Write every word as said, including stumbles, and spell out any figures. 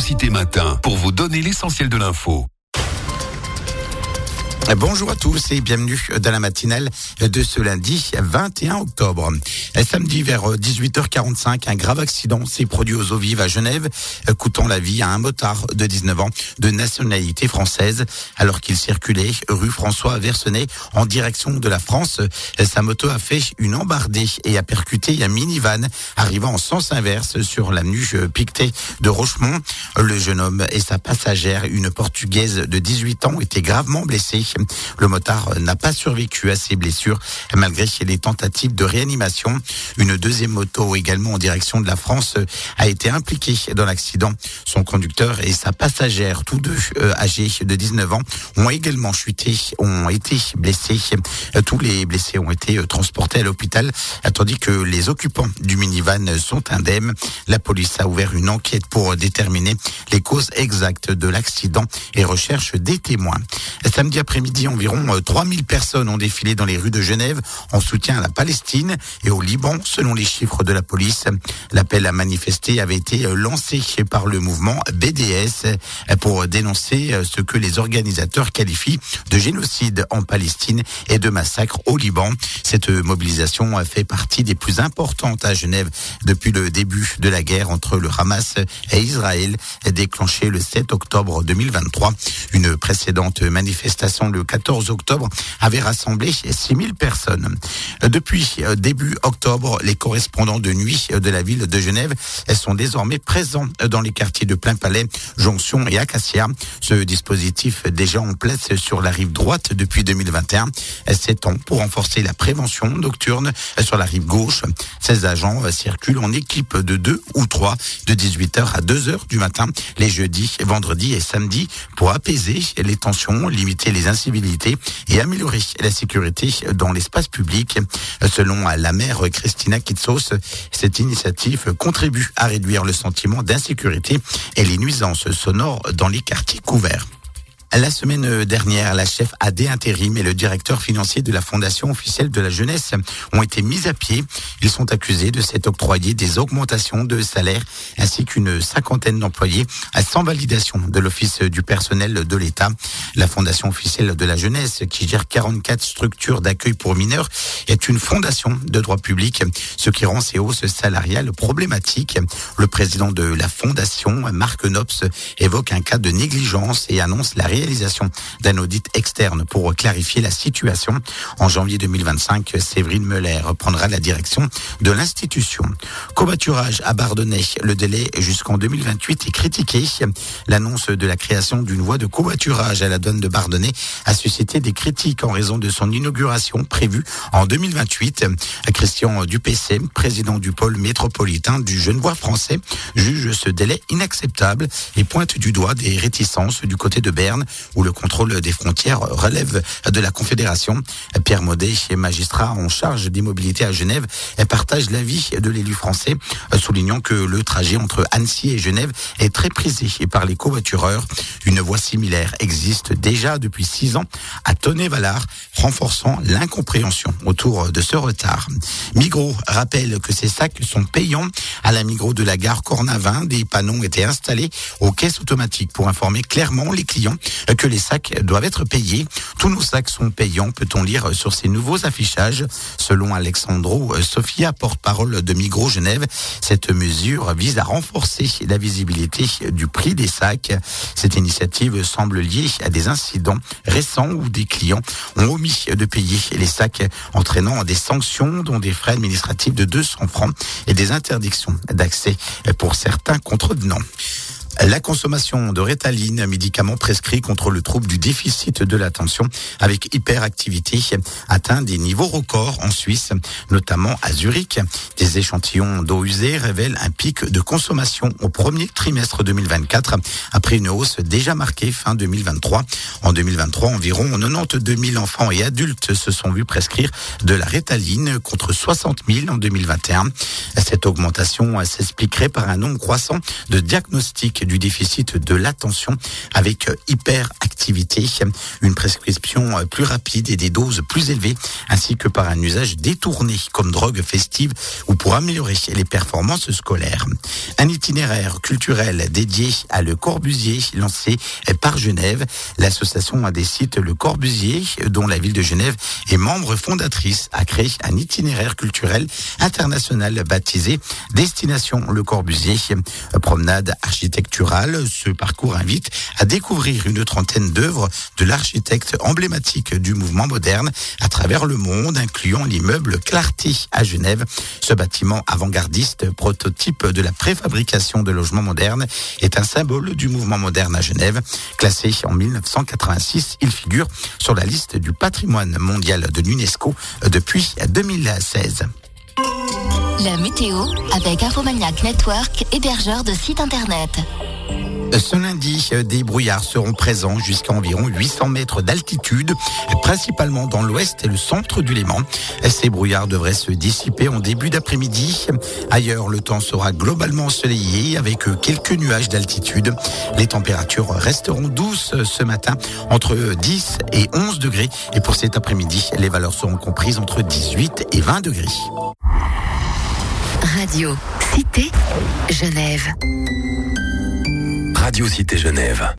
Cité Matin pour vous donner l'essentiel de l'info. Bonjour à tous et bienvenue dans la matinale de ce lundi vingt et un octobre. Samedi vers dix-huit heures quarante-cinq, un grave accident s'est produit aux eaux vives à Genève, coûtant la vie à un motard de dix-neuf ans de nationalité française. Alors qu'il circulait rue François Versenay en direction de la France, sa moto a fait une embardée et a percuté un minivan arrivant en sens inverse sur l'avenue Pictet de Rochemont. Le jeune homme et sa passagère, une Portugaise de dix-huit ans, étaient gravement blessés. Le motard n'a pas survécu à ses blessures malgré les tentatives de réanimation. Une deuxième moto également en direction de la France a été impliquée dans l'accident. Son conducteur et sa passagère, tous deux euh, âgés de dix-neuf ans, ont également chuté, ont été blessés. Tous les blessés ont été transportés à l'hôpital, tandis que les occupants du minivan sont indemnes. La police a ouvert une enquête pour déterminer les causes exactes de l'accident et recherche des témoins. Samedi après-midi, environ trois mille personnes ont défilé dans les rues de Genève en soutien à la Palestine et au Liban, selon les chiffres de la police. L'appel à manifester avait été lancé par le mouvement B D S pour dénoncer ce que les organisateurs qualifient de génocide en Palestine et de massacre au Liban. Cette mobilisation fait partie des plus importantes à Genève depuis le début de la guerre entre le Hamas et Israël, déclenchée le sept octobre deux mille vingt-trois. Une précédente manifestation le quatorze octobre avait rassemblé six mille personnes. Depuis début octobre, les correspondants de nuit de la ville de Genève sont désormais présents dans les quartiers de Plainpalais, Jonction et Acacia. Ce dispositif, déjà en place sur la rive droite depuis deux mille vingt et un, s'étend pour renforcer la prévention nocturne sur la rive gauche. Ces agents circulent en équipe de deux ou trois de dix-huit heures à deux heures du matin, les jeudis, vendredis et samedis, pour apaiser les tensions, limiter les incivilités et améliorer la sécurité dans l'espace public. Selon la maire Christina Kitsos, cette initiative contribue à réduire le sentiment d'insécurité et les nuisances sonores dans les quartiers couverts. La semaine dernière, la chef A D intérim et le directeur financier de la Fondation officielle de la jeunesse ont été mis à pied. Ils sont accusés de s'être octroyé des augmentations de salaire ainsi qu'une cinquantaine d'employés sans validation de l'Office du personnel de l'État. La Fondation officielle de la jeunesse, qui gère quarante-quatre structures d'accueil pour mineurs, est une fondation de droit public, ce qui rend ces hausses salariales problématiques. Le président de la Fondation, Marc Nops, évoque un cas de négligence et annonce la réalisation d'un audit externe pour clarifier la situation. En janvier deux mille vingt-cinq, Séverine Muller prendra la direction de l'institution. Covoiturage à Bardonnay, le délai jusqu'en deux mille vingt-huit est critiqué. L'annonce de la création d'une voie de covoiturage à la douane de Bardonnay a suscité des critiques en raison de son inauguration prévue en deux mille vingt-huit. Christian Dupessé, président du pôle métropolitain du Genevois français, juge ce délai inacceptable et pointe du doigt des réticences du côté de Berne, où le contrôle des frontières relève de la Confédération. Pierre Maudet, magistrat en charge des mobilités à Genève, partage l'avis de l'élu français, soulignant que le trajet entre Annecy et Genève est très prisé par les covoitureurs. Une voie similaire existe déjà depuis six ans à Tonnet-Valard, renforçant l'incompréhension autour de ce retard. Migros rappelle que ces sacs sont payants. À la Migros de la gare Cornavin, des panneaux étaient installés aux caisses automatiques pour informer clairement les clients que les sacs doivent être payés. Tous nos sacs sont payants, peut-on lire sur ces nouveaux affichages. Selon Alexandro Sofia, porte-parole de Migros Genève, cette mesure vise à renforcer la visibilité du prix des sacs. Cette initiative semble liée à des incidents récents où des clients ont omis de payer les sacs, entraînant des sanctions dont des frais administratifs de deux cents francs et des interdictions d'accès pour certains contrevenants. La consommation de Ritaline, médicament prescrit contre le trouble du déficit de l'attention avec hyperactivité, atteint des niveaux records en Suisse, notamment à Zurich. Des échantillons d'eau usée révèlent un pic de consommation au premier trimestre deux mille vingt-quatre, après une hausse déjà marquée fin deux mille vingt-trois. En deux mille vingt-trois, environ quatre-vingt-douze mille enfants et adultes se sont vus prescrire de la Ritaline contre soixante mille en deux mille vingt et un. Cette augmentation s'expliquerait par un nombre croissant de diagnostics du déficit de l'attention avec hyperactivité, une prescription plus rapide et des doses plus élevées, ainsi que par un usage détourné comme drogue festive ou pour améliorer les performances scolaires. Un itinéraire culturel dédié à Le Corbusier lancé par Genève. L'association des sites Le Corbusier, dont la ville de Genève est membre fondatrice, a créé un itinéraire culturel international baptisé Destination Le Corbusier. Promenade architecturale, ce parcours invite à découvrir une trentaine d'œuvres de l'architecte emblématique du mouvement moderne à travers le monde, incluant l'immeuble Clarté à Genève. Ce bâtiment avant-gardiste, prototype de la préfabrication de logements modernes, est un symbole du mouvement moderne à Genève. Classé en mille neuf cent quatre-vingt-six, il figure sur la liste du patrimoine mondial de l'UNESCO depuis deux mille seize. La météo avec Infomaniac Network, hébergeur de site internet. Ce lundi, des brouillards seront présents jusqu'à environ huit cents mètres d'altitude, principalement dans l'ouest et le centre du Léman. Ces brouillards devraient se dissiper en début d'après-midi. Ailleurs, le temps sera globalement ensoleillé avec quelques nuages d'altitude. Les températures resteront douces ce matin, entre dix et onze degrés. Et pour cet après-midi, les valeurs seront comprises entre dix-huit et vingt degrés. Radio Cité Genève. Radio Cité Genève.